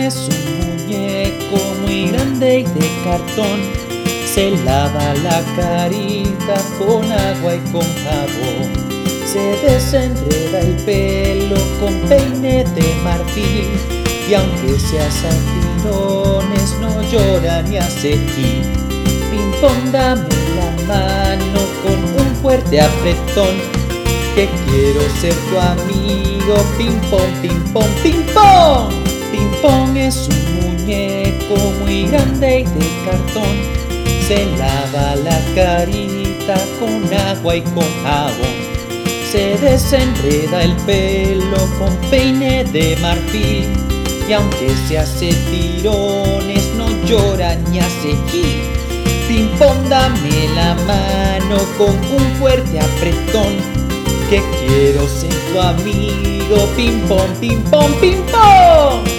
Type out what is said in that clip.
es un muñeco muy grande y de cartón. Se lava la carita con agua y con jabón. Se desenreda el pelo con peine de marfil. Y aunque se hace tirones no llora ni hace ji. Ping-pong, dame la mano con un fuerte apretón, que quiero ser tu amigo. Ping-pong, ping-pong, ping-pong. Ping-pong es un muñeco muy grande y de cartón. Se lava la carita con agua y con jabón. Se desenreda el pelo con peine de marfil. Y aunque se hace tirones no llora ni hace ji. Ping-pong, dame la mano con un fuerte apretón, que quiero ser tu amigo. Ping-pong, ping-pong, ping-pong.